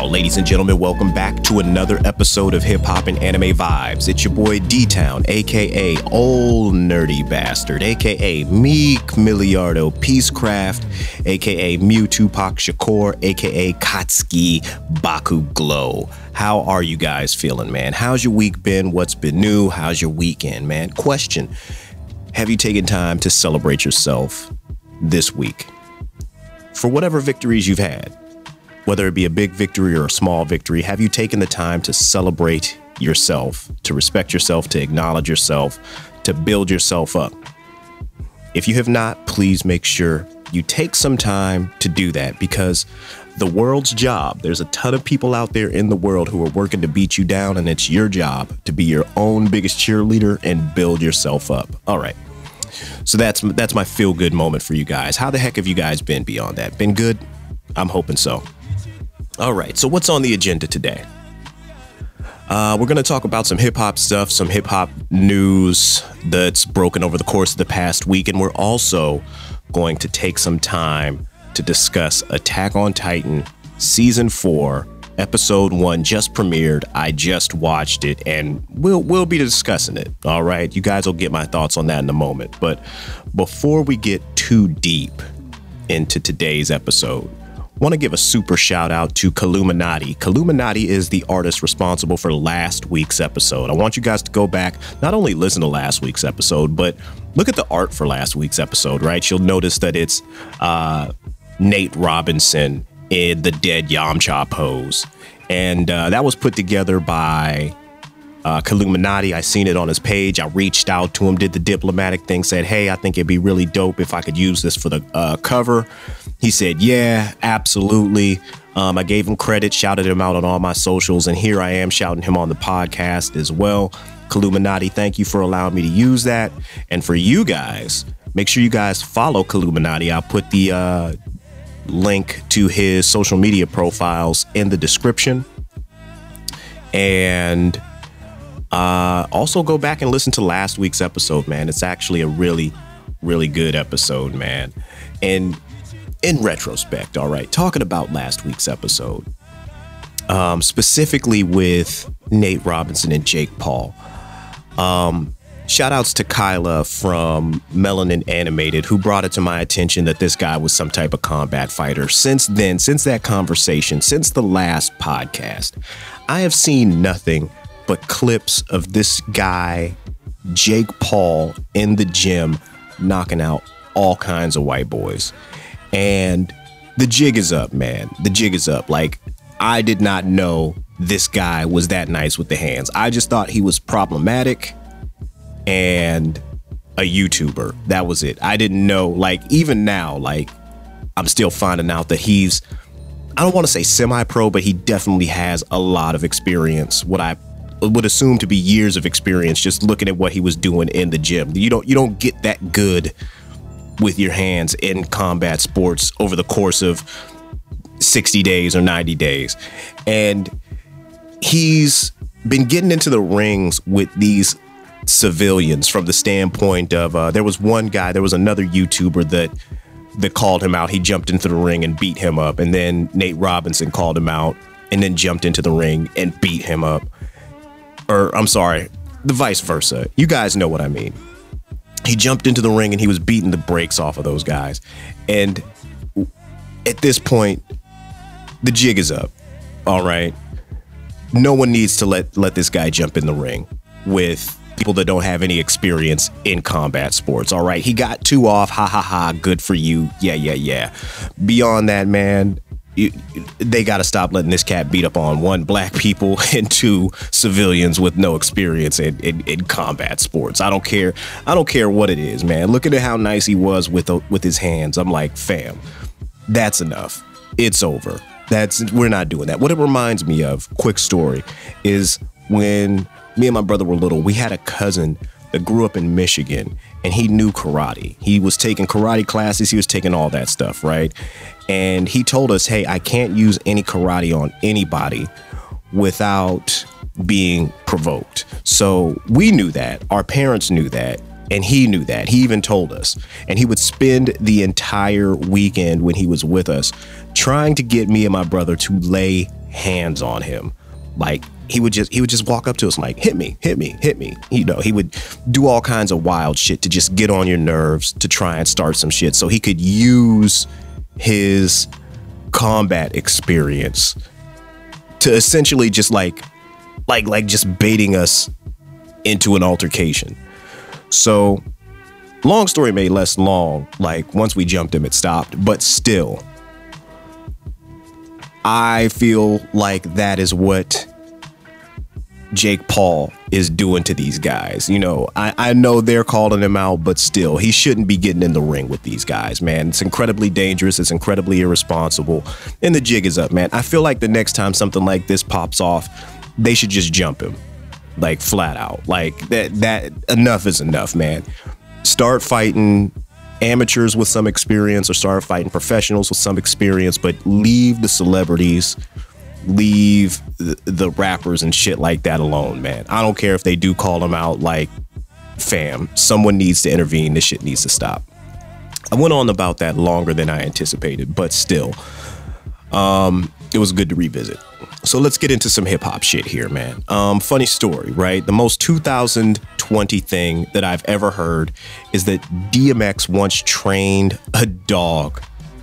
Now, ladies and gentlemen, welcome back to another episode of Hip Hop and Anime Vibes. It's your boy D-Town, aka Old Nerdy Bastard, aka Meek Milliardo Peacecraft, aka Mew Tupac Shakur, aka Katsuki Baku Glow. How are you guys feeling, man? How's your week been? What's been new? How's your weekend, man? Question: have you taken time to celebrate yourself this week for whatever victories you've had? Whether it be a big victory or a small victory, have you taken the time to celebrate yourself, to respect yourself, to acknowledge yourself, to build yourself up? If you have not, please make sure you take some time to do that, because the world's job, there's a ton of people out there in the world who are working to beat you down, and it's your job to be your own biggest cheerleader and build yourself up. All right. So that's my feel good moment for you guys. How the heck have you guys been beyond that? Been good? I'm hoping so. All right, so what's on the agenda today? We're going to talk about some hip hop stuff, some hip hop news that's broken over the course of the past week. And we're also going to take some time to discuss Attack on Titan Season 4, Episode 1 just premiered. I just watched it, and we'll be discussing it. All right, you guys will get my thoughts on that in a moment. But before we get too deep into today's episode, want to give a super shout out to Killuminati. Killuminati is the artist responsible for last week's episode. I want you guys to go back, not only listen to last week's episode, but look at the art for last week's episode, right? You'll notice that it's Nate Robinson in the dead Yamcha pose. And that was put together by Killuminati. I seen it on his page. I reached out to him, did the diplomatic thing, said, hey, I think it'd be really dope if I could use this for the cover. He said, yeah, absolutely. I gave him credit, shouted him out on all my socials, and here I am shouting him on the podcast as well. Killuminati, thank you for allowing me to use that. And for you guys, make sure you guys follow Killuminati. I'll put the link to his social media profiles in the description. And also go back and listen to last week's episode, man. It's actually a really, really good episode, man. And in retrospect, all right, talking about last week's episode, specifically with Nate Robinson and Jake Paul. Shout outs to Kyla from Melanin Animated, who brought it to my attention that this guy was some type of combat fighter. Since then, since that conversation, since the last podcast, I have seen nothing but clips of this guy, Jake Paul, in the gym, knocking out all kinds of white boys. And the jig is up, man. The jig is up. Like, I did not know this guy was that nice with the hands. I just thought he was problematic and a YouTuber. That was it. I didn't know, like, even now, like, I'm still finding out that he's, I don't want to say semi-pro, but he definitely has a lot of experience. What I would assume to be years of experience just looking at what he was doing in the gym. You don't get that good with your hands in combat sports over the course of 60 days or 90 days. And he's been getting into the rings with these civilians from the standpoint of there was one guy, there was another YouTuber that called him out. He jumped into the ring and beat him up. And then Nate Robinson called him out and then jumped into the ring and beat him up. Or I'm sorry, the vice versa. You guys know what I mean. He jumped into the ring and he was beating the brakes off of those guys. And at this point, the jig is up. All right. No one needs to let this guy jump in the ring with people that don't have any experience in combat sports. All right. He got 2 off. Ha ha ha. Good for you. Yeah. Beyond that, man, they got to stop letting this cat beat up on 1, black people, and 2, civilians with no experience in combat sports. I don't care what it is, man. Look at how nice he was with his hands. I'm like, fam, that's enough. It's over. We're not doing that. What it reminds me of, quick story, is when me and my brother were little, we had a cousin that grew up in Michigan, and he knew karate. He was taking karate classes. He was taking all that stuff, right? And he told us, hey, I can't use any karate on anybody without being provoked. So we knew that. Our parents knew that. And he knew that. He even told us. And he would spend the entire weekend when he was with us trying to get me and my brother to lay hands on him. Like he would just walk up to us like, hit me. You know, he would do all kinds of wild shit to just get on your nerves, to try and start some shit so he could use his combat experience to essentially just like just baiting us into an altercation. So long story made less long, like once we jumped him, it stopped, but still, I feel like that is what Jake Paul is doing to these guys. You know, I know they're calling him out, but still, he shouldn't be getting in the ring with these guys, man. It's incredibly dangerous. It's incredibly irresponsible. And the jig is up, man. I feel like the next time something like this pops off, they should just jump him, like flat out. Like that enough is enough, man. Start fighting amateurs with some experience or start fighting professionals with some experience, but leave the celebrities, leave the rappers and shit like that alone, man. I don't care if they do call them out. Like, fam, someone needs to intervene. This shit needs to stop. I went on about that longer than I anticipated, but still, it was good to revisit. So let's get into some hip hop shit here, man. Funny story, right? The most 2020 thing that I've ever heard is that DMX once trained a dog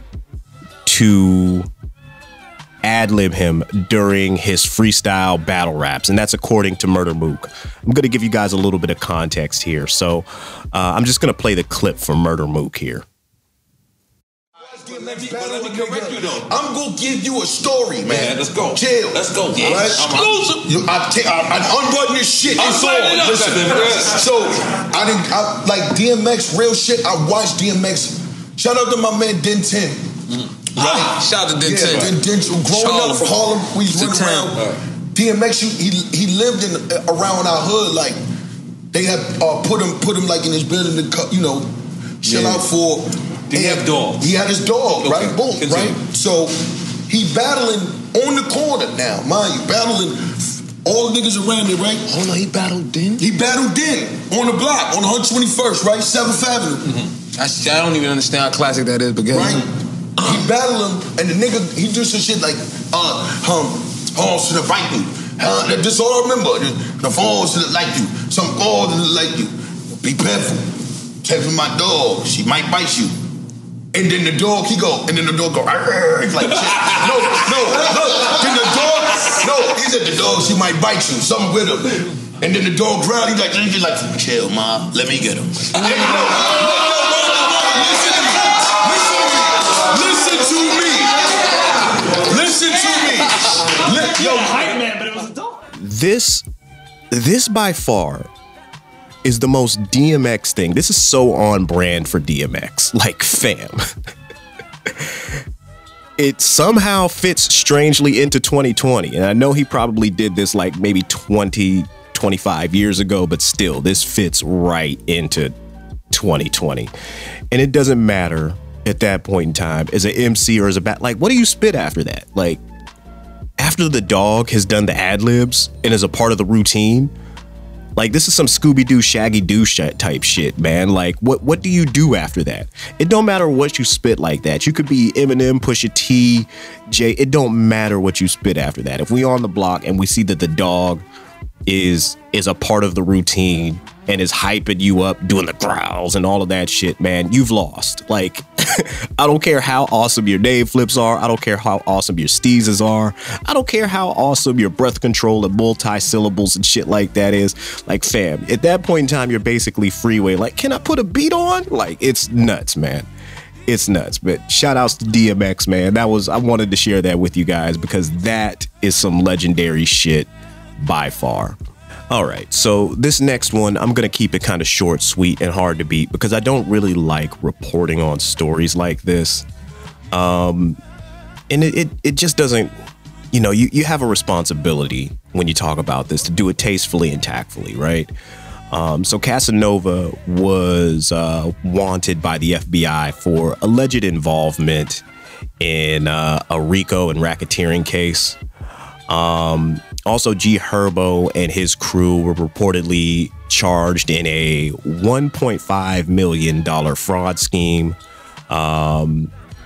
to ad-lib him during his freestyle battle raps, and that's according to Murder Mook. I'm going to give you guys a little bit of context here. So I'm just going to play the clip from Murder Mook here. I'm gonna give you a story, man. Let's go. Chill. Let's go. Yeah. Right? Exclusive. I unbutton this shit. It's on. Listen. So I like DMX, real shit. I watched DMX. Shout out to my man Den 10. Right. Shout out to Den 10. Den 10. Growing up from Harlem, we running around. DMX, he lived around our hood. Like they had put him like in his building to chill out for. Did he have dogs? He had his dog, okay. right? Boom, Continue. right? So he battling on the corner now, mind you, battling all the niggas around there, right? Hold on, he battled Den? He battled Den on the block, on 121st, right? 7th Avenue. Mm-hmm. I don't even understand how classic that is, but get right? He battled him, and the nigga, he do some shit like, falls to the right you. That's all I remember. The falls to the like you. Some falls to the like you. Be careful. Take from my dog. She might bite you. And then the dog, he go, and then the dog go, he's like, no, look, then the dog, he said the dog, she might bite you, something with him. And then the dog growled, he's like, chill, ma, let me get him. Listen to me. Yo, hype man, but it was a dog. This by far is the most DMX thing. This is so on brand for DMX. Like, fam. It somehow fits strangely into 2020. And I know he probably did this like maybe 20, 25 years ago, but still, this fits right into 2020. And it doesn't matter at that point in time as an MC or as a like, what do you spit after that? Like, after the dog has done the ad-libs and is a part of the routine, like, this is some Scooby-Doo, Shaggy-Doo type shit, man. Like, what do you do after that? It don't matter what you spit like that. You could be Eminem, Pusha T, Jay. It don't matter what you spit after that. If we on the block and we see that the dog is a part of the routine and is hyping you up, doing the growls and all of that shit, man, you've lost. Like, I don't care how awesome your name flips are. I don't care how awesome your steezes are. I don't care how awesome your breath control and multi-syllables and shit like that is. Like, fam, at that point in time, you're basically freeway. Like, can I put a beat on? Like, it's nuts, man. It's nuts. But shout outs to DMX, man. I wanted to share that with you guys because that is some legendary shit by far. All right, so this next one, I'm going to keep it kind of short, sweet, and hard to beat because I don't really like reporting on stories like this. And it just doesn't, you have a responsibility when you talk about this to do it tastefully and tactfully, right? So Casanova was wanted by the FBI for alleged involvement in a RICO and racketeering case. Also, G Herbo and his crew were reportedly charged in a $1.5 million fraud scheme.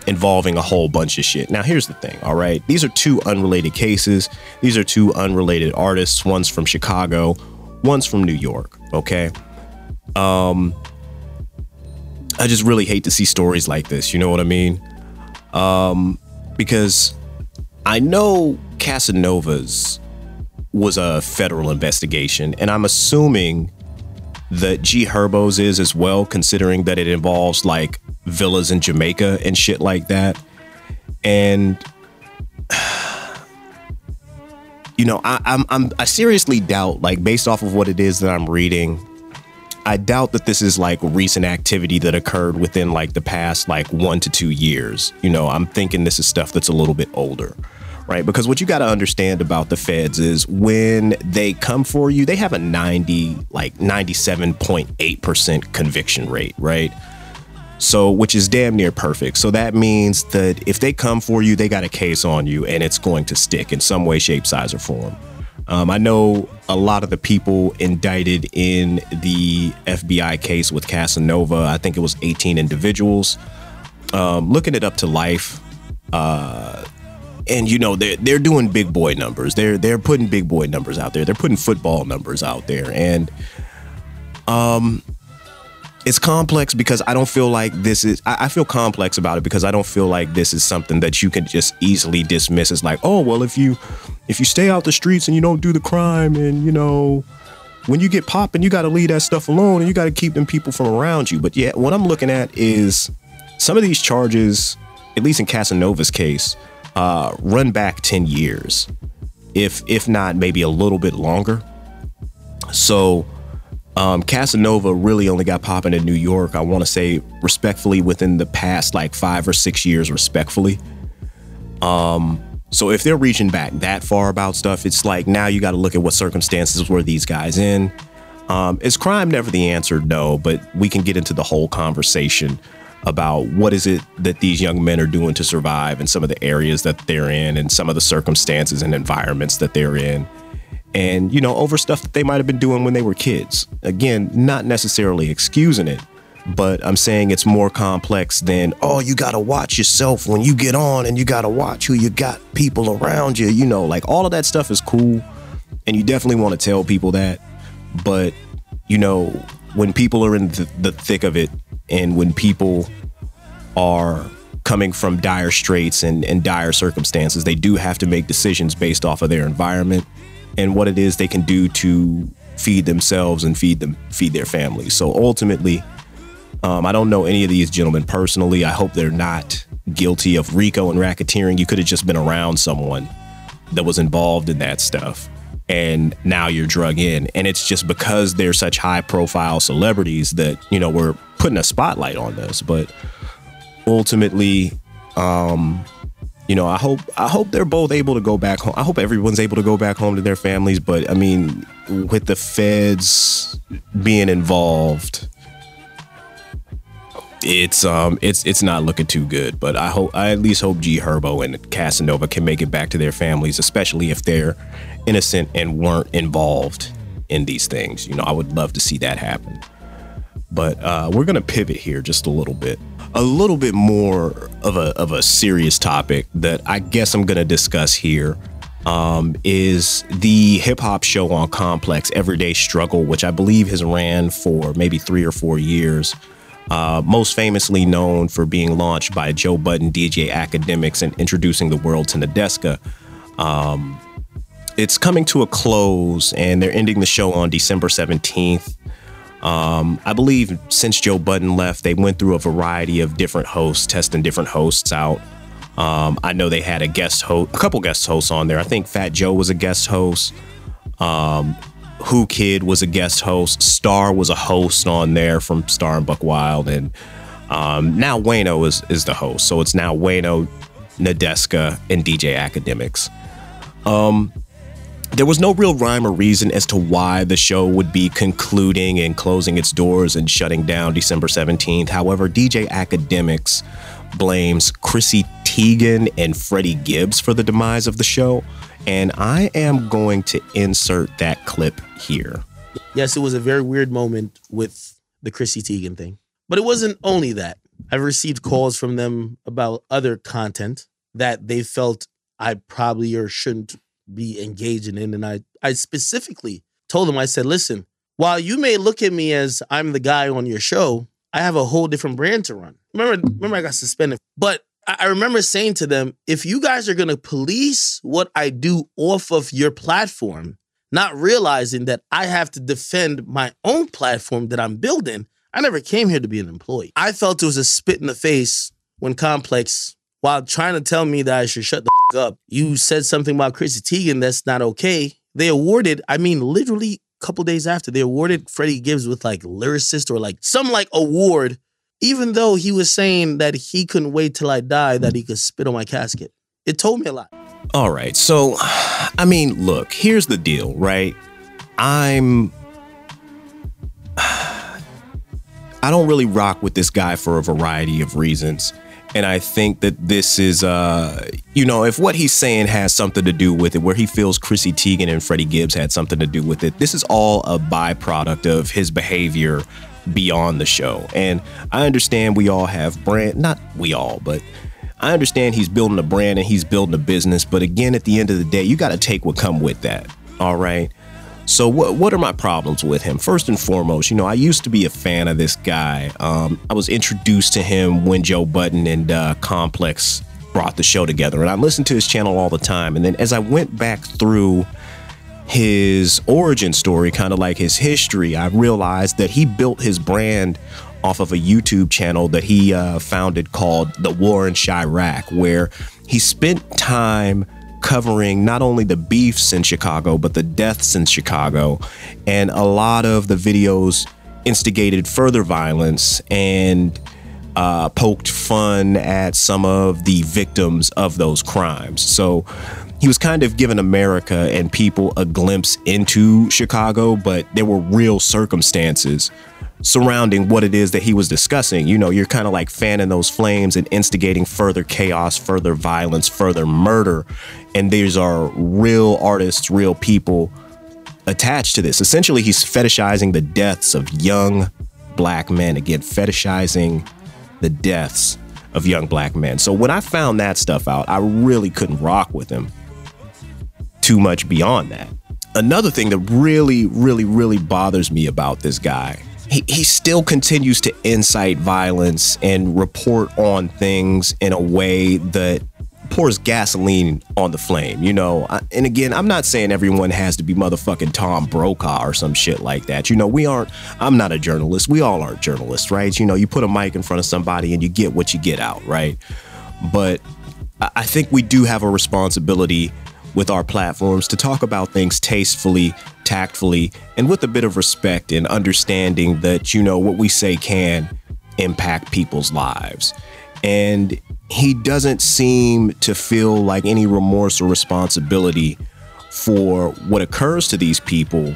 involving a whole bunch of shit. Now, here's the thing, all right? These are two unrelated cases. These are two unrelated artists. One's from Chicago, one's from New York, okay? I just really hate to see stories like this, you know what I mean? Because I know Casanova's was a federal investigation, and I'm assuming that G Herbo's is as well, considering that it involves like villas in Jamaica and shit like that. And you know, I seriously doubt, like, based off of what it is that I'm reading, I doubt that this is like recent activity that occurred within like the past like 1 to 2 years. You know, I'm thinking this is stuff that's a little bit older. Right, because what you got to understand about the feds is when they come for you, they have a 97.8% conviction rate, right? So, which is damn near perfect. So that means that if they come for you, they got a case on you and it's going to stick in some way, shape, size, or form. I know a lot of the people indicted in the FBI case with Casanova, I think it was 18 individuals, looking it up to life. And, you know, they're doing big boy numbers. They're putting big boy numbers out there. They're putting football numbers out there. And it's complex because I don't feel like this is, I feel complex about it because I don't feel like this is something that you can just easily dismiss as like, oh, well, if you stay out the streets and you don't do the crime and, you know, when you get popping, you got to leave that stuff alone and you got to keep them people from around you. But yeah, what I'm looking at is some of these charges, at least in Casanova's case, run back 10 years, if not maybe a little bit longer. So Casanova really only got popping in New York, I want to say respectfully, within the past like 5 or 6 years, respectfully. So if they're reaching back that far about stuff, it's like now you got to look at what circumstances were these guys in. Is crime never the answer? No, but we can get into the whole conversation about what is it that these young men are doing to survive in some of the areas that they're in and some of the circumstances and environments that they're in. And, you know, over stuff that they might have been doing when they were kids. Again, not necessarily excusing it, but I'm saying it's more complex than, oh, you got to watch yourself when you get on and you got to watch who you got people around you. You know, like all of that stuff is cool. And you definitely want to tell people that. But, you know, when people are in the thick of it, and when people are coming from dire straits and dire circumstances, they do have to make decisions based off of their environment and what it is they can do to feed themselves and feed their families. So ultimately, I don't know any of these gentlemen personally. I hope they're not guilty of RICO and racketeering. You could have just been around someone that was involved in that stuff, and now you're drug in. And it's just because they're such high profile celebrities that, you know, we're putting a spotlight on this. But ultimately, you know, I hope they're both able to go back home. I hope everyone's able to go back home to their families. But I mean, with the feds being involved, it's not looking too good. But I at least hope G Herbo and Casanova can make it back to their families, especially if they're innocent and weren't involved in these things. You know, I would love to see that happen. But we're going to pivot here just a little bit more of a serious topic that I guess I'm going to discuss here, is the hip hop show on Complex, Everyday Struggle, which I believe has ran for maybe 3 or 4 years. Most famously known for being launched by Joe Budden, DJ Academics, and introducing the world to Nadeska. It's coming to a close and they're ending the show on December 17th. I believe since Joe Budden left, they went through a variety of different hosts, testing different hosts out. I know they had a couple guest hosts on there. I think Fat Joe was a guest host. Who Kid was a guest host. Star was a host on there from Star and Buck Wild. And now Wayno is the host. So it's now Wayno, Nadeska, and DJ Academics. There was no real rhyme or reason as to why the show would be concluding and closing its doors and shutting down December 17th. However, DJ Academics blames Chrissy Teigen and Freddie Gibbs for the demise of the show. And I am going to insert that clip here. Yes, it was a very weird moment with the Chrissy Teigen thing. But it wasn't only that. I've received calls from them about other content that they felt I probably or shouldn't be engaging in. And I specifically told them, I said, listen, while you may look at me as I'm the guy on your show, I have a whole different brand to run. Remember I got suspended. But I remember saying to them, if you guys are going to police what I do off of your platform, not realizing that I have to defend my own platform that I'm building, I never came here to be an employee. I felt it was a spit in the face when Complex, while trying to tell me that I should shut the f*** up, you said something about Chrissy Teigen that's not okay. They awarded, literally a couple days after, they awarded Freddie Gibbs with like lyricist or like some like award, even though he was saying that he couldn't wait till I die, that he could spit on my casket. It told me a lot. All right. So, look, here's the deal, right? I don't really rock with this guy for a variety of reasons. And I think that this is, if what he's saying has something to do with it, where he feels Chrissy Teigen and Freddie Gibbs had something to do with it, this is all a byproduct of his behavior beyond the show. And I understand we all have not we all, but I understand he's building a brand and he's building a business. But again, at the end of the day, you got to take what come with that. All right. So what are my problems with him? First and foremost, I used to be a fan of this guy. I was introduced to him when Joe Budden and Complex brought the show together, and I listened to his channel all the time. And then as I went back through his origin story, kind of like his history, I realized that he built his brand off of a YouTube channel that he founded called The War in Chiraq, where he spent time covering not only the beefs in Chicago, but the deaths in Chicago. And a lot of the videos instigated further violence and poked fun at some of the victims of those crimes. So he was kind of giving America and people a glimpse into Chicago, but there were real circumstances surrounding what it is that he was discussing. You're kind of like fanning those flames and instigating further chaos, further violence, further murder. And these are real artists, real people attached to this. Essentially, he's fetishizing the deaths of young black men. Again, fetishizing the deaths of young black men. So when I found that stuff out, I really couldn't rock with him too much beyond that. Another thing that really, really, really bothers me about this guy, he still continues to incite violence and report on things in a way that pours gasoline on the flame, and again, I'm not saying everyone has to be motherfucking Tom Brokaw or some shit like that. I'm not a journalist. We all aren't journalists, right? You put a mic in front of somebody and you get what you get out, right? But I think we do have a responsibility with our platforms to talk about things tastefully, tactfully, and with a bit of respect and understanding that, what we say can impact people's lives. And he doesn't seem to feel like any remorse or responsibility for what occurs to these people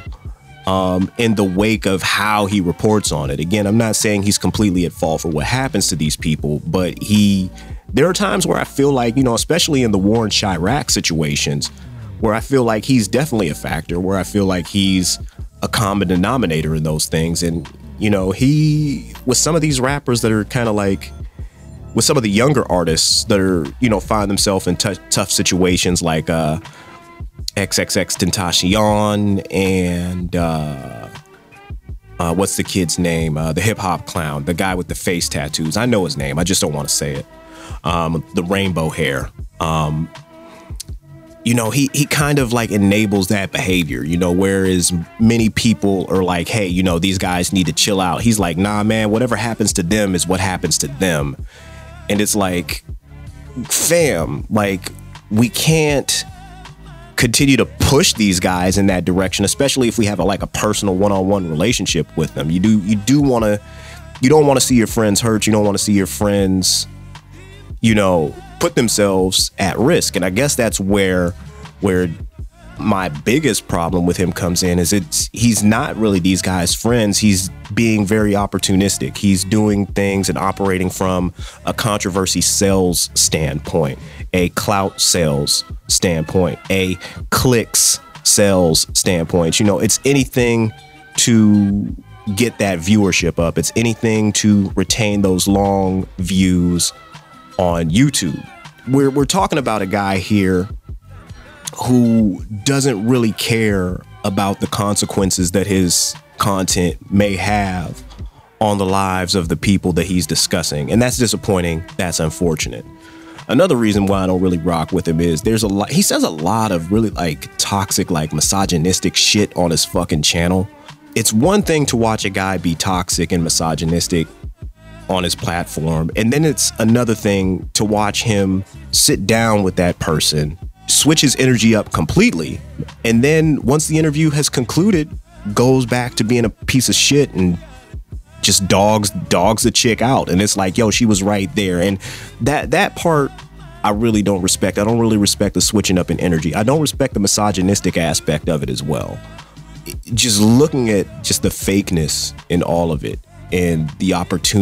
in the wake of how he reports on it. Again, I'm not saying he's completely at fault for what happens to these people, but there are times where I feel like, especially in the war in Chiraq situations, where I feel like he's definitely a factor, where I feel like he's a common denominator in those things. And, he, with some of these rappers that are kind of like, with some of the younger artists that are, find themselves in tough situations like XXXTentacion and what's the kid's name? The hip hop clown, the guy with the face tattoos. I know his name. I just don't want to say it. The rainbow hair. He kind of like enables that behavior, whereas many people are like, hey, these guys need to chill out. He's like, nah, man, whatever happens to them is what happens to them. And it's like, fam, like, we can't continue to push these guys in that direction, especially if we have a personal one-on-one relationship with them. You don't want to see your friends hurt. You don't want to see your friends, put themselves at risk. And I guess that's where my biggest problem with him comes in, is he's not really these guys' friends. He's being very opportunistic. He's doing things and operating from a controversy sales standpoint, a clout sales standpoint, a clicks sales standpoint. It's anything to get that viewership up. It's anything to retain those long views on YouTube. We're talking about a guy here who doesn't really care about the consequences that his content may have on the lives of the people that he's discussing. And that's disappointing. That's unfortunate. Another reason why I don't really rock with him is he says a lot of really like toxic, like misogynistic shit on his fucking channel. It's one thing to watch a guy be toxic and misogynistic on his platform, and then it's another thing to watch him sit down with that person, switch his energy up completely, and then once the interview has concluded, goes back to being a piece of shit and just dogs the chick out. And it's like, yo, she was right there. And that part I really don't respect. I don't really respect the switching up in energy. I don't respect the misogynistic aspect of it as well. Just looking at just the fakeness in all of it, and the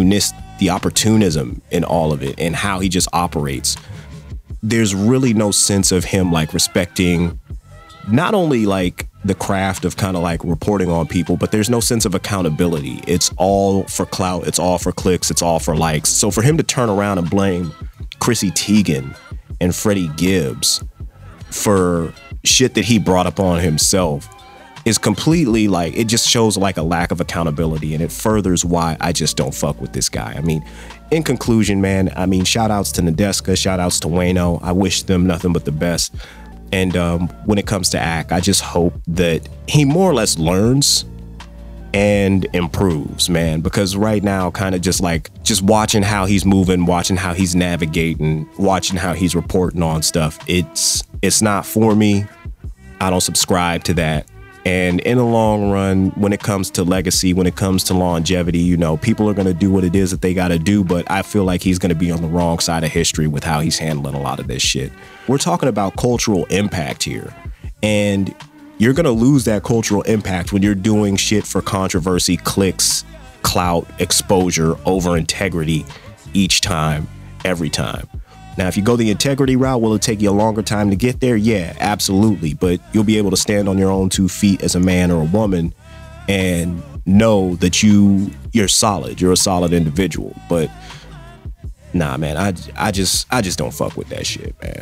opportunism in all of it, and how he just operates. There's really no sense of him like respecting not only like the craft of kind of like reporting on people, but there's no sense of accountability. It's all for clout. It's all for clicks. It's all for likes. So for him to turn around and blame Chrissy Teigen and Freddie Gibbs for shit that he brought up on himself is completely like, it just shows like a lack of accountability, and it furthers why I just don't fuck with this guy. I mean, in conclusion, man, I mean, shout outs to Nadeska, shout outs to Wayno. I wish them nothing but the best. And when it comes to Ak, I just hope that he more or less learns and improves, man, because right now kind of just watching how he's moving, watching how he's navigating, watching how he's reporting on stuff, it's not for me. I don't subscribe to that. And in the long run, when it comes to legacy, when it comes to longevity, you know, people are going to do what it is that they got to do. But I feel like he's going to be on the wrong side of history with how he's handling a lot of this shit. We're talking about cultural impact here. And you're going to lose that cultural impact when you're doing shit for controversy, clicks, clout, exposure over integrity each time, every time. Now, if you go the integrity route, will it take you a longer time to get there? Yeah, absolutely. But you'll be able to stand on your own 2 feet as a man or a woman and know that you're solid. You're a solid individual. But nah, man, I just don't fuck with that shit, man.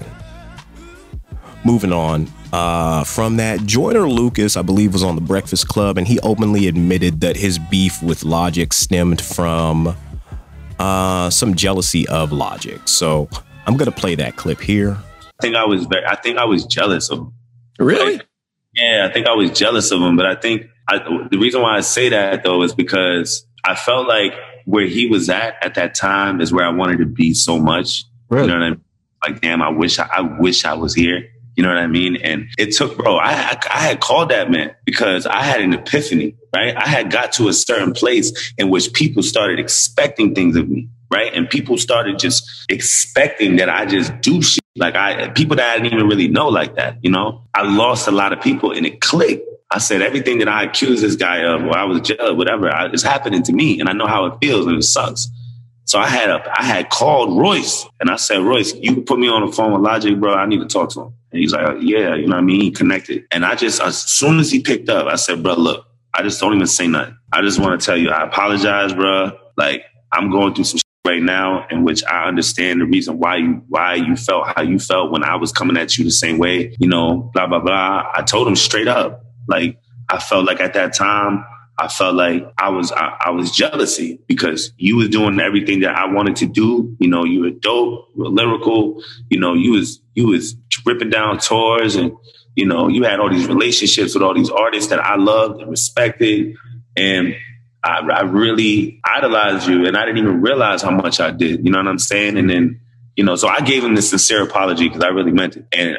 Moving on from that, Joyner Lucas, I believe, was on The Breakfast Club, and he openly admitted that his beef with Logic stemmed from some jealousy of Logic. So I'm gonna play that clip here. I think I was jealous of him. Really? Yeah, I think I was jealous of him. But I think the reason why I say that though is because I felt like where he was at that time is where I wanted to be so much. Really? You know what I mean? Like, damn, I wish I was here. You know what I mean? And it took, bro, I had called that man because I had an epiphany, right? I had got to a certain place in which people started expecting things of me, right? And people started just expecting that I just do shit. Like people that I didn't even really know like that, you know? I lost a lot of people and it clicked. I said, everything that I accused this guy of, or I was jealous, whatever, it's happening to me. And I know how it feels and it sucks. So I had called Royce and I said, Royce, you can put me on the phone with Logic, bro. I need to talk to him. And he's like, yeah, you know what I mean? He connected. And as soon as he picked up, I said, bro, look, I just don't even say nothing. I just want to tell you, I apologize, bro. Like, I'm going through some shit right now in which I understand the reason why you felt how you felt when I was coming at you the same way, you know, blah, blah, blah. I told him straight up, like, I felt like at that time, I felt like I was jealousy because you was doing everything that I wanted to do. You know, you were dope, you were lyrical. You know, you was ripping down tours, and you know, you had all these relationships with all these artists that I loved and respected, and I really idolized you, and I didn't even realize how much I did. You know what I'm saying? And then, you know, so I gave him this sincere apology because I really meant it. And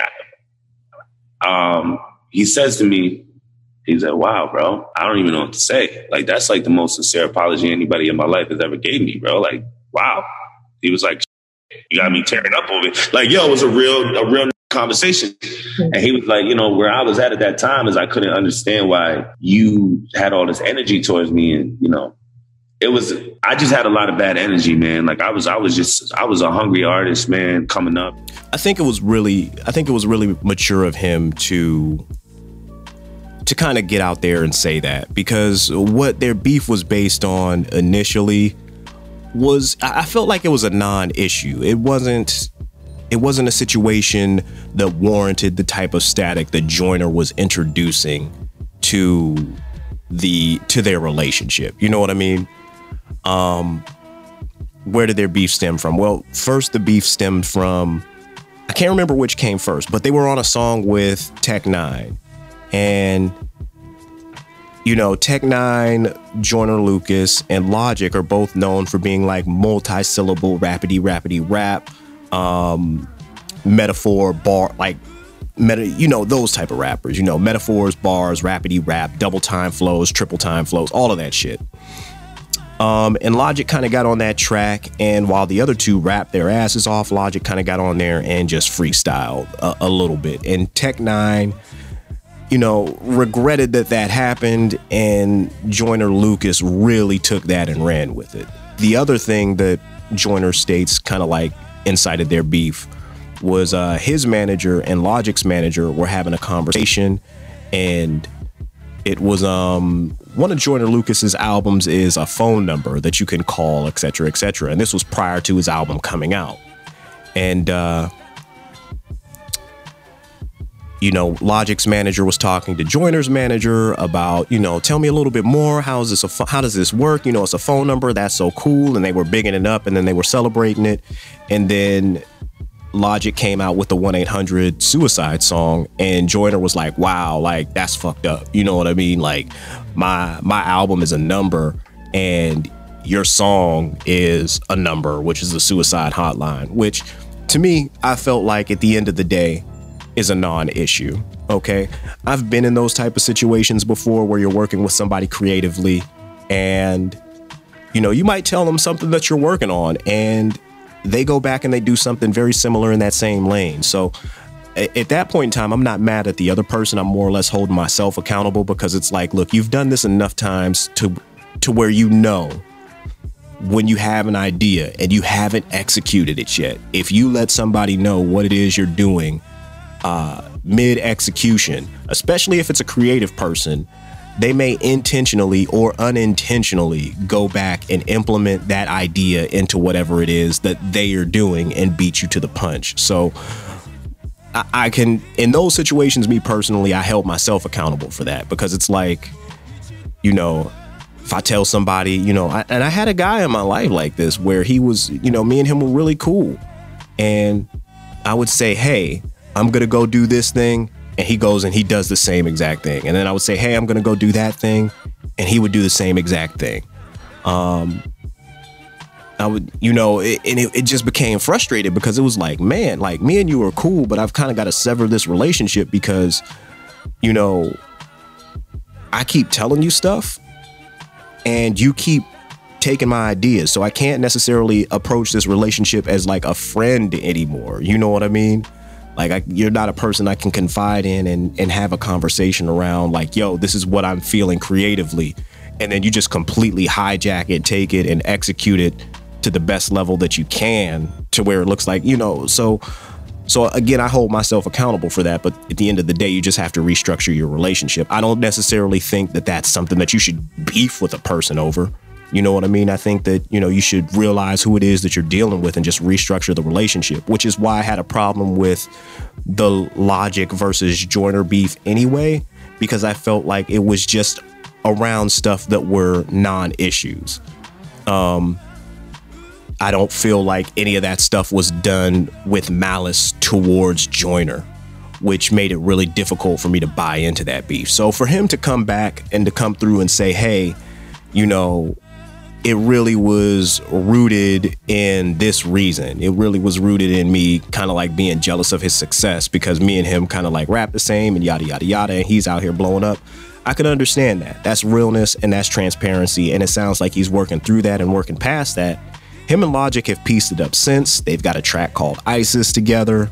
he says to me, he's like, wow, bro, I don't even know what to say. Like, that's like the most sincere apology anybody in my life has ever gave me, bro. Like, wow. He was like, you got me tearing up over it. Like, yo, it was a real conversation. And he was like, you know, where I was at that time is I couldn't understand why you had all this energy towards me. And, you know, I just had a lot of bad energy, man. Like I was a hungry artist, man, coming up. I think it was really mature of him to to kind of get out there and say that, because what their beef was based on initially was, I felt like it was a non-issue. It wasn't a situation that warranted the type of static that Joyner was introducing to their relationship. You know what I mean? Where did their beef stem from? Well, first the beef stemmed from, I can't remember which came first, but they were on a song with Tech Nine. And, you know, Tech Nine, Joyner Lucas, and Logic are both known for being like multi-syllable, rapidy rap, metaphor, bar, like, you know, those type of rappers, you know, metaphors, bars, rapidy rap, double time flows, triple time flows, all of that shit. And Logic kind of got on that track, and while the other two rapped their asses off, Logic kind of got on there and just freestyled a little bit. And Tech Nine, you know, regretted that happened, and Joyner Lucas really took that and ran with it. The other thing that Joyner states kind of like incited their beef was his manager and Logic's manager were having a conversation, and it was one of Joyner Lucas's albums is a phone number that you can call, etc., etc. And this was prior to his album coming out. And you know, Logic's manager was talking to Joyner's manager about, you know, tell me a little bit more. How does this work? You know, it's a phone number. That's so cool. And they were bigging it up, and then they were celebrating it. And then Logic came out with the 1-800 suicide song, and Joyner was like, wow, like that's fucked up. You know what I mean? Like my album is a number and your song is a number, which is the suicide hotline, which to me, I felt like at the end of the day is a non-issue. Okay. I've been in those type of situations before where you're working with somebody creatively, and you know, you might tell them something that you're working on, and they go back and they do something very similar in that same lane. So at that point in time, I'm not mad at the other person. I'm more or less holding myself accountable, because it's like, look, you've done this enough times to where, you know, when you have an idea and you haven't executed it yet, if you let somebody know what it is you're doing mid-execution, especially if it's a creative person, they may intentionally or unintentionally go back and implement that idea into whatever it is that they are doing and beat you to the punch. So I can, in those situations, me personally, I held myself accountable for that, because it's like, you know, if I tell somebody, you know, and I had a guy in my life like this where he was, you know, me and him were really cool, and I would say, hey, I'm going to go do this thing. And he goes and he does the same exact thing. And then I would say, hey, I'm going to go do that thing. And he would do the same exact thing. I would, you know, it just became frustrated, because it was like, man, like me and you are cool, but I've kind of got to sever this relationship because, you know, I keep telling you stuff and you keep taking my ideas. So I can't necessarily approach this relationship as like a friend anymore. You know what I mean? Like, you're not a person I can confide in and have a conversation around, like, yo, this is what I'm feeling creatively. And then you just completely hijack it, take it, and execute it to the best level that you can, to where it looks like, you know, so again, I hold myself accountable for that. But at the end of the day, you just have to restructure your relationship. I don't necessarily think that that's something that you should beef with a person over. You know what I mean? I think that, you know, you should realize who it is that you're dealing with and just restructure the relationship, which is why I had a problem with the Logic versus Joyner beef anyway, because I felt like it was just around stuff that were non-issues. I don't feel like any of that stuff was done with malice towards Joyner, which made it really difficult for me to buy into that beef. So for him to come back and to come through and say, hey, you know, it really was rooted in this reason. It really was rooted in me kind of like being jealous of his success, because me and him kind of like rap the same and yada, yada, yada. And he's out here blowing up. I could understand that. That's realness and that's transparency. And it sounds like he's working through that and working past that. Him and Logic have pieced it up since. They've got a track called ISIS together.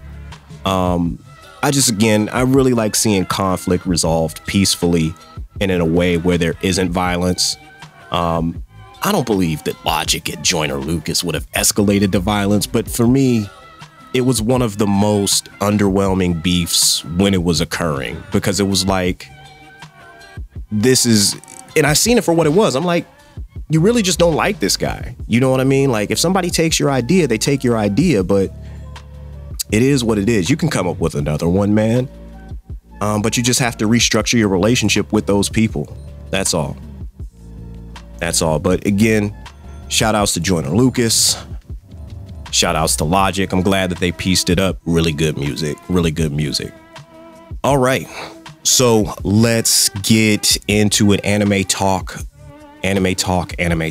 I really like seeing conflict resolved peacefully and in a way where there isn't violence. I don't believe that Logic and Joyner Lucas would have escalated to violence, but for me, it was one of the most underwhelming beefs when it was occurring, because it was like, this is, and I seen it for what it was. I'm like, you really just don't like this guy. You know what I mean? Like, if somebody takes your idea, they take your idea, but it is what it is. You can come up with another one, man. But you just have to restructure your relationship with those people. That's all. That's all. But again, shout outs to Joyner Lucas. Shout outs to Logic. I'm glad that they pieced it up. Really good music. Really good music. All right. So let's get into an anime talk. Anime talk.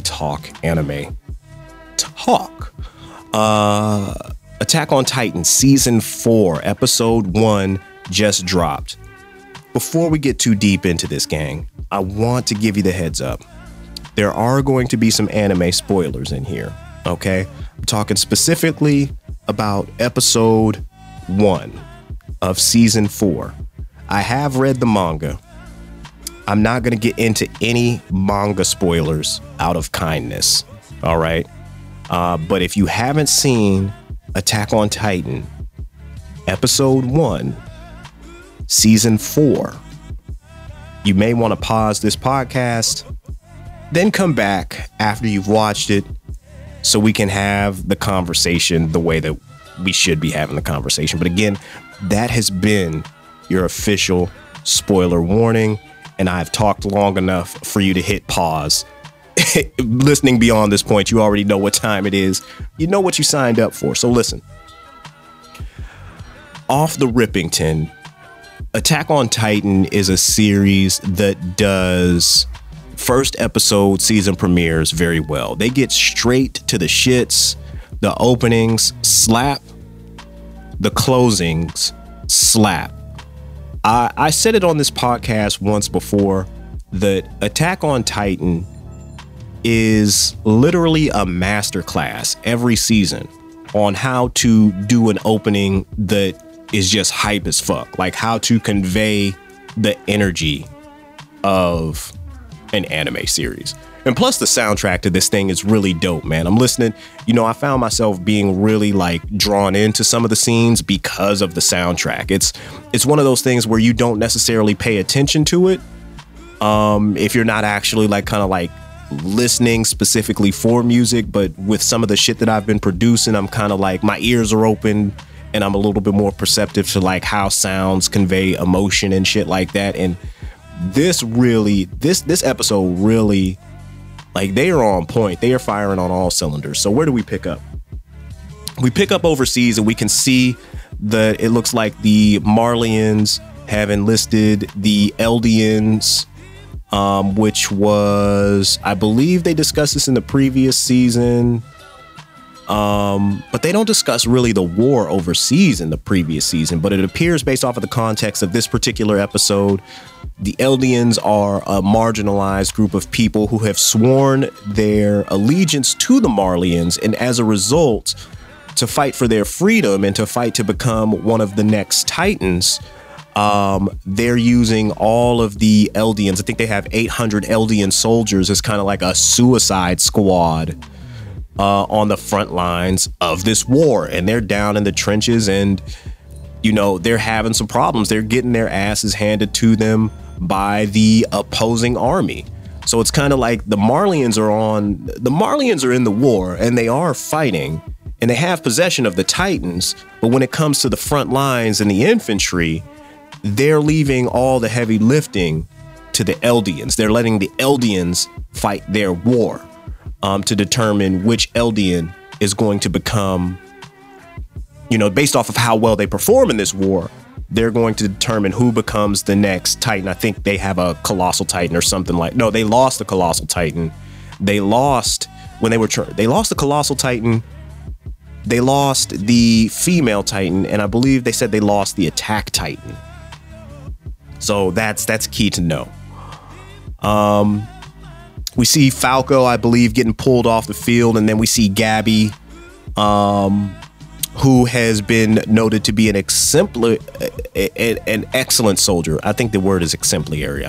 Attack on Titan Season 4, Episode 1 just dropped. Before we get too deep into this, gang, I want to give you the heads up. There are going to be some anime spoilers in here, okay? I'm talking specifically about Episode 1 of Season 4. I have read the manga. I'm not going to get into any manga spoilers out of kindness, all right? But if you haven't seen Attack on Titan, Episode 1, Season 4, you may want to pause this podcast, then come back after you've watched it so we can have the conversation the way that we should be having the conversation. But again, that has been your official spoiler warning, and I've talked long enough for you to hit pause. Listening beyond this point, you already know what time it is. You know what you signed up for. So listen. Off the Rippington, Attack on Titan is a series that does first episode season premieres very well. They get straight to the shits. The openings slap. The closings slap. I said it on this podcast once before that Attack on Titan is literally a masterclass every season on how to do an opening that is just hype as fuck. Like how to convey the energy of an anime series. And plus the soundtrack to this thing is really dope, man. I'm listening, I found myself being really like drawn into some of the scenes because of the soundtrack. It's one of those things where you don't necessarily pay attention to it if you're not actually like kind of like listening specifically for music. But with some of the shit that I've been producing, I'm kind of like my ears are open and I'm a little bit more perceptive to like how sounds convey emotion and shit like that. And this episode really, like, they are on point. They are firing on all cylinders. So where do we pick up? We pick up overseas and we can see that it looks like the Marleyans have enlisted the Eldians, which was, I believe they discussed this in the previous season. But they don't discuss really the war overseas in the previous season. But it appears based off of the context of this particular episode, the Eldians are a marginalized group of people who have sworn their allegiance to the Marleyans, and as a result, to fight for their freedom and to fight to become one of the next Titans, they're using all of the Eldians. I think they have 800 Eldian soldiers as kind of like a suicide squad on the front lines of this war, and they're down in the trenches, and they're having some problems. They're getting their asses handed to them by the opposing army. So it's kind of like the Marleyans are in the war, and they are fighting, and they have possession of the Titans. But when it comes to the front lines and the infantry, they're leaving all the heavy lifting to the Eldians. They're letting the Eldians fight their war to determine which Eldian is going to become, based off of how well they perform in this war, they're going to determine who becomes the next Titan. I think they have a Colossal Titan or something like. No, they lost the Colossal Titan. They lost the Colossal Titan. They lost the female Titan, and I believe they said they lost the Attack Titan. So that's key to know. We see Falco, I believe, getting pulled off the field, and then we see Gabby, who has been noted to be an excellent soldier. I think the word is exemplary.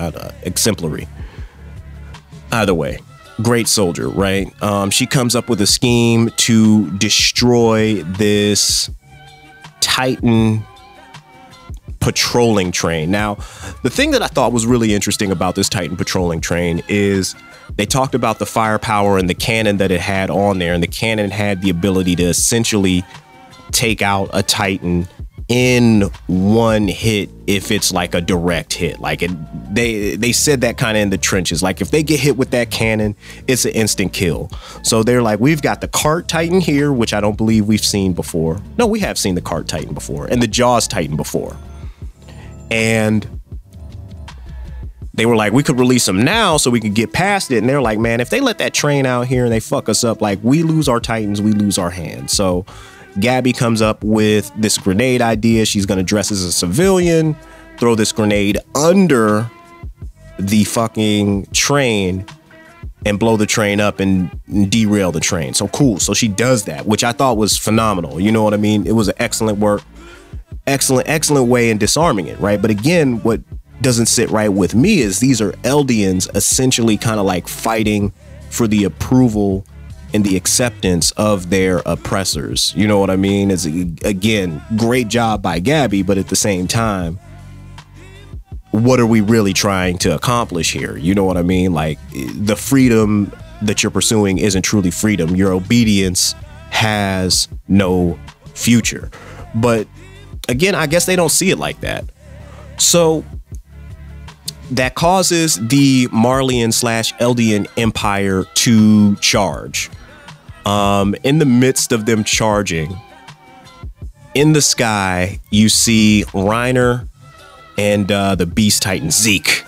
Either way, great soldier, right? She comes up with a scheme to destroy this Titan patrolling train. Now, the thing that I thought was really interesting about this Titan patrolling train is they talked about the firepower and the cannon that it had on there, and the cannon had the ability to essentially take out a Titan in one hit if it's like a direct hit. Like they said that kind of in the trenches. Like if they get hit with that cannon, it's an instant kill. So they're like, we've got the Cart Titan here, which I don't believe we've seen before. No, we have seen the Cart Titan before and the Jaws Titan before. And they were like, we could release them now so we could get past it. And they're like, man, if they let that train out here and they fuck us up, like we lose our Titans, we lose our hands. So Gabby comes up with this grenade idea. She's going to dress as a civilian, throw this grenade under the fucking train and blow the train up and derail the train. So cool. So she does that, which I thought was phenomenal. You know what I mean? It was an excellent work. Excellent way in disarming it, right? But again, what doesn't sit right with me is these are Eldians essentially kind of like fighting for the approval and the acceptance of their oppressors. You know what I mean? It's, again, great job by Gabby, but at the same time, what are we really trying to accomplish here? You know what I mean? Like, the freedom that you're pursuing isn't truly freedom. Your obedience has no future. But again, I guess they don't see it like that. So that causes the Marleyan / Eldian Empire to charge. In the midst of them charging, in the sky, you see Reiner and the Beast Titan Zeke.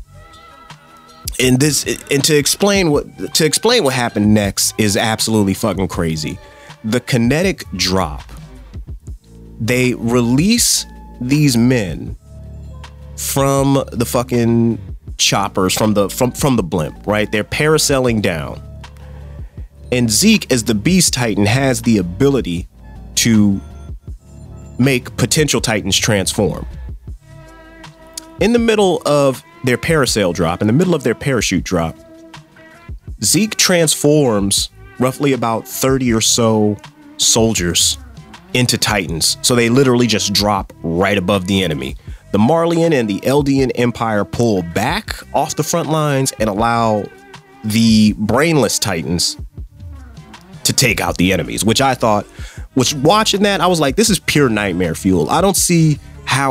And to explain what happened next is absolutely fucking crazy. The kinetic drop. They release these men from the fucking choppers, from the blimp, right? They're parasailing down. And Zeke, as the Beast Titan, has the ability to make potential Titans transform. In the middle of their parasail drop, in the middle of their parachute drop, Zeke transforms roughly about 30 or so soldiers into Titans. So they literally just drop right above the enemy. The Marleyan and the Eldian Empire pull back off the front lines and allow the brainless Titans to take out the enemies, which I thought, watching that, I was like, this is pure nightmare fuel. I don't see how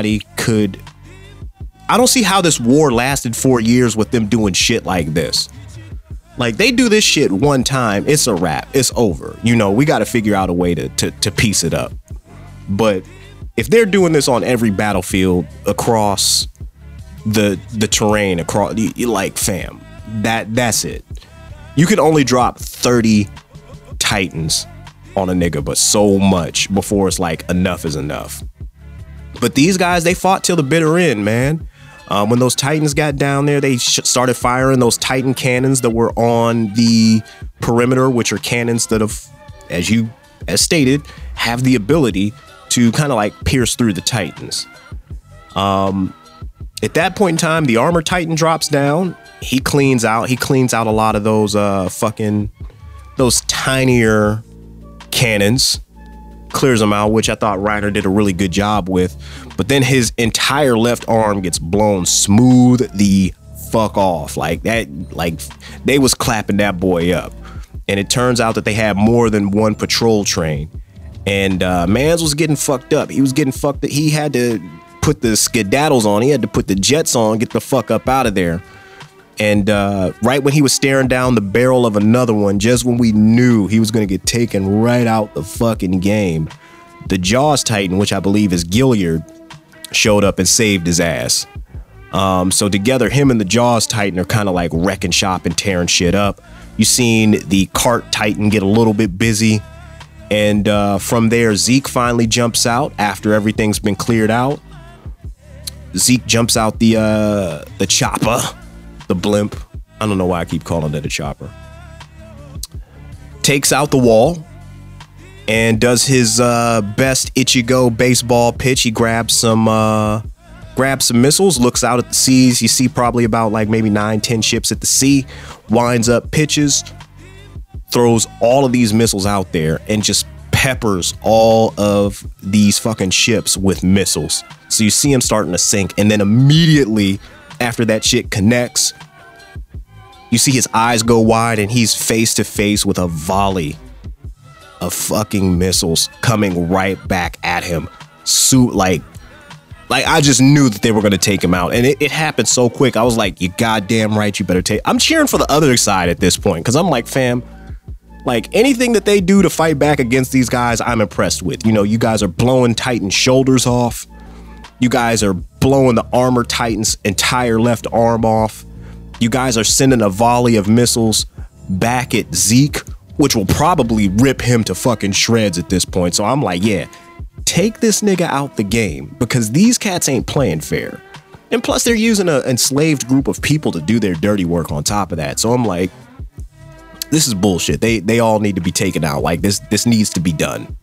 this war lasted 4 years with them doing shit like this. Like, they do this shit one time, it's a wrap, it's over. You know, we got to figure out a way to piece it up. But if they're doing this on every battlefield across the terrain, across, like, fam, that's it. You can only drop 30 Titans on a nigga, but so much before it's like enough is enough. But these guys, they fought till the bitter end, man. When those Titans got down there, they started firing those Titan cannons that were on the perimeter, which are cannons that have, as stated, have the ability to kind of like pierce through the Titans. At that point in time, the armor Titan drops down. He cleans out a lot of those those tinier cannons, clears them out, which I thought Reiner did a really good job with. But then his entire left arm gets blown smooth the fuck off. Like that, like they was clapping that boy up. And it turns out that they had more than one patrol train. And Mans was getting fucked up. He was getting fucked up. He had to put the skedaddles on. He had to put the jets on, get the fuck up out of there. And right when he was staring down the barrel of another one, just when we knew he was going to get taken right out the fucking game, the Jaws Titan, which I believe is Gilliard, showed up and saved his ass. So together, him and the Jaws Titan are kind of like wrecking shop and tearing shit up. You seen the Cart Titan get a little bit busy. And from there, Zeke finally jumps out after everything's been cleared out. Zeke jumps out the chopper. The blimp. I don't know why I keep calling it a chopper. Takes out the wall and does his best Ichigo baseball pitch. He grabs some missiles, looks out at the seas. You see probably about like maybe 9-10 ships at the sea. Winds up, pitches, throws all of these missiles out there and just peppers all of these fucking ships with missiles. So you see him starting to sink, and then immediately after that shit connects, you see his eyes go wide and he's face to face with a volley of fucking missiles coming right back at him. Like I just knew that they were going to take him out, and it happened so quick. I was like, you goddamn right, you better take. I'm cheering for the other side at this point, because I'm like, fam, like anything that they do to fight back against these guys, I'm impressed with. You know, you guys are blowing Titan's shoulders off. You guys are blowing the armor Titan's entire left arm off. You guys are sending a volley of missiles back at Zeke, which will probably rip him to fucking shreds at this point. So I'm like, yeah, take this nigga out the game, because these cats ain't playing fair. And plus they're using an enslaved group of people to do their dirty work on top of that. So I'm like, this is bullshit. They all need to be taken out. Like this needs to be done.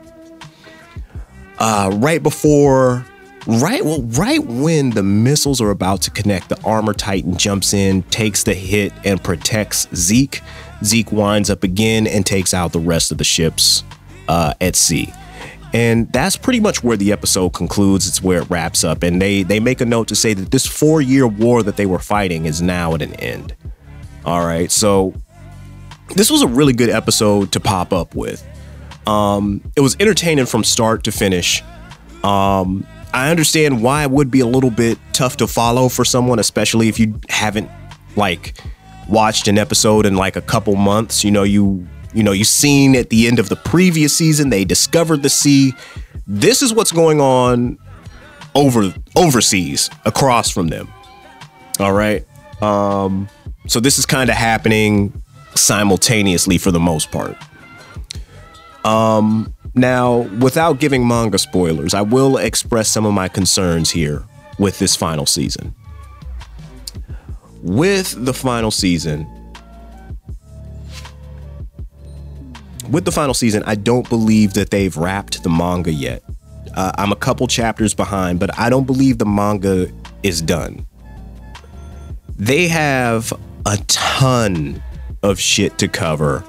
Right when the missiles are about to connect, the armor Titan jumps in, takes the hit, and protects Zeke. Zeke winds up again and takes out the rest of the ships at sea. And that's pretty much where the episode concludes. It's where it wraps up. And they make a note to say that this 4-year war that they were fighting is now at an end. All right, so this was a really good episode to pop up with. It was entertaining from start to finish. I understand why it would be a little bit tough to follow for someone, especially if you haven't like watched an episode in like a couple months. You seen at the end of the previous season, they discovered the sea. This is what's going on overseas across from them. All right. So this is kind of happening simultaneously for the most part. Now, without giving manga spoilers, I will express some of my concerns here with this final season. With the final season, I don't believe that they've wrapped the manga yet. I'm a couple chapters behind, but I don't believe the manga is done. They have a ton of shit to cover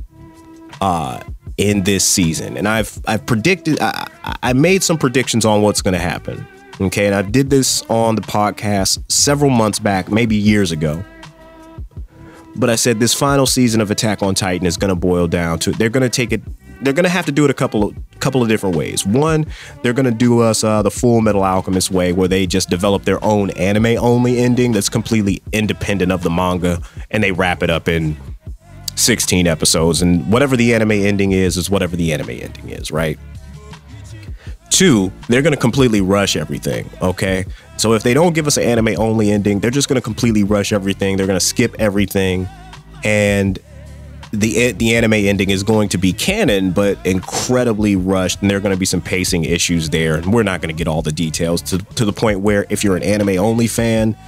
in this season, and I've predicted. I made some predictions on what's going to happen. Okay, and I did this on the podcast several months back, maybe years ago. But I said this final season of Attack on Titan is going to boil down to they're going to have to do it a couple of different ways. One, they're going to do us the Full Metal Alchemist way, where they just develop their own anime only ending that's completely independent of the manga, and they wrap it up in 16 episodes, and whatever the anime ending is whatever the anime ending is, right? Two, they're going to completely rush everything, okay? So if they don't give us an anime only ending, they're just going to completely rush everything. They're going to skip everything, and the anime ending is going to be canon, but incredibly rushed, and there are going to be some pacing issues there, and we're not going to get all the details to the point where if you're an anime only fan,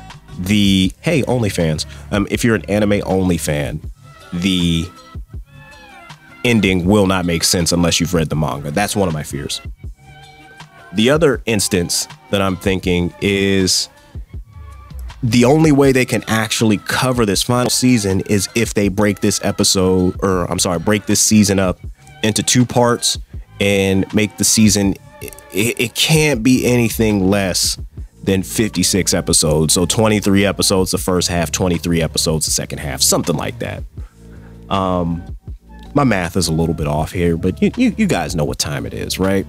if you're an anime only fan, the ending will not make sense unless you've read the manga. That's one of my fears. The other instance that I'm thinking is the only way they can actually cover this final season is if they break this season up into 2 parts and make the season, it can't be anything less than 56 episodes. So 23 episodes the first half, 23 episodes the second half, something like that. My math is a little bit off here, but you guys know what time it is, right?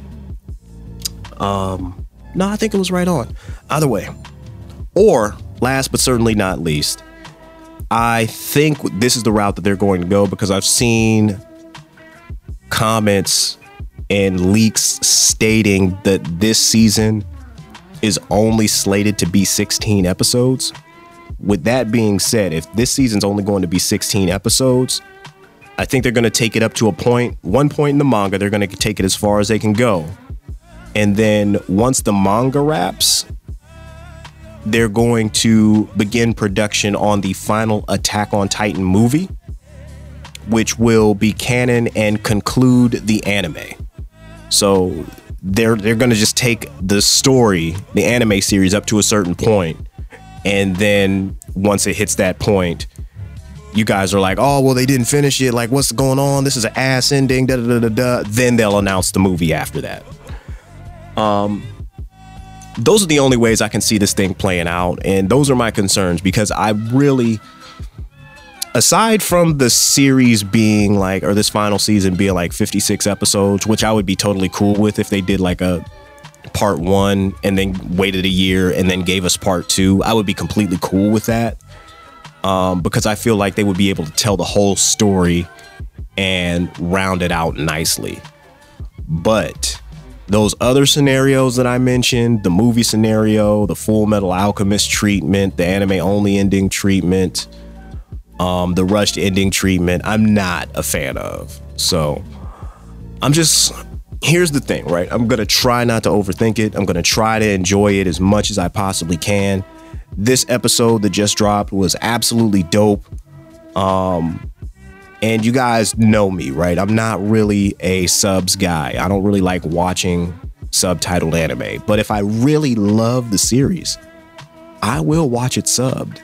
No, I think it was right on. Either way. Or, last but certainly not least, I think this is the route that they're going to go, because I've seen comments and leaks stating that this season is only slated to be 16 episodes. With that being said, if this season's only going to be 16 episodes, I think they're going to take it up to one point in the manga, they're going to take it as far as they can go. And then once the manga wraps, they're going to begin production on the final Attack on Titan movie, which will be canon and conclude the anime. So they're going to just take the story, the anime series, up to a certain point, and then once it hits that point, you guys are like, oh, well, they didn't finish it. Like, what's going on? This is an ass ending. Da, da, da, da, da. Then they'll announce the movie after that. those are the only ways I can see this thing playing out. And those are my concerns, because I really, aside from the series being like, or this final season being like 56 episodes, which I would be totally cool with if they did like a part 1 and then waited a year and then gave us part 2, I would be completely cool with that. Because I feel like they would be able to tell the whole story and round it out nicely. But those other scenarios that I mentioned, the movie scenario, the Full Metal Alchemist treatment, the anime only ending treatment, the rushed ending treatment, I'm not a fan of. So here's the thing, right? I'm going to try not to overthink it. I'm going to try to enjoy it as much as I possibly can. This episode that just dropped was absolutely dope. And you guys know me, right? I'm not really a subs guy. I don't really like watching subtitled anime. But if I really love the series, I will watch it subbed.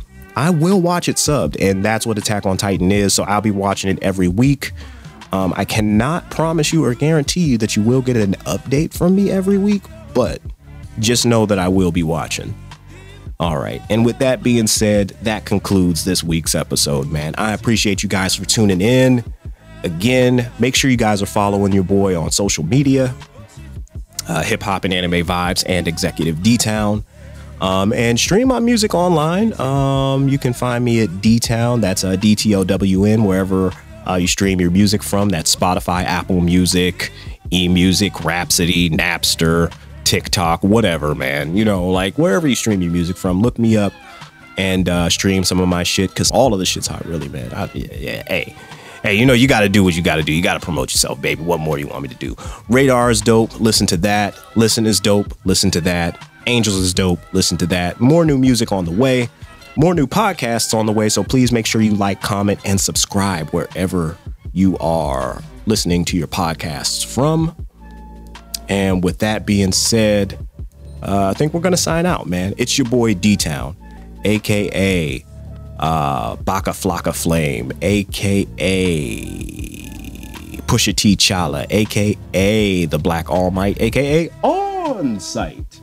And that's what Attack on Titan is. So I'll be watching it every week. I cannot promise you or guarantee you that you will get an update from me every week, but just know that I will be watching. All right. And with that being said, that concludes this week's episode, man. I appreciate you guys for tuning in. Again, make sure you guys are following your boy on social media, Hip Hop and Anime Vibes and Executive D-Town. And stream my music online. You can find me at D-Town. That's DTOWN, wherever you stream your music from. That's Spotify, Apple Music, eMusic, Rhapsody, Napster, TikTok, whatever, man. You know, like wherever you stream your music from, look me up and stream some of my shit, because all of the shit's hot, really, man. Hey, you know, you got to do what you got to do. You got to promote yourself, baby. What more do you want me to do? Radar is dope. Listen to that. Listen is dope. Listen to that. Angels is dope. Listen to that. More new music on the way. More new podcasts on the way. So please make sure you like, comment, and subscribe wherever you are listening to your podcasts from. And with that being said, I think we're going to sign out, man. It's your boy D-Town, a.k.a. Baka Flocka Flame, a.k.a. Pusha T Chala, a.k.a. The Black All Might, a.k.a. On Site,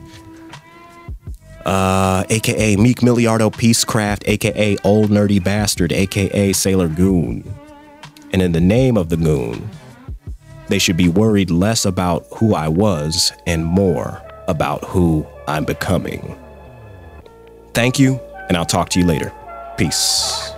a.k.a. Meek Milliardo Peacecraft, a.k.a. Old Nerdy Bastard, a.k.a. Sailor Goon. And in the name of the Goon, they should be worried less about who I was and more about who I'm becoming. Thank you, and I'll talk to you later. Peace.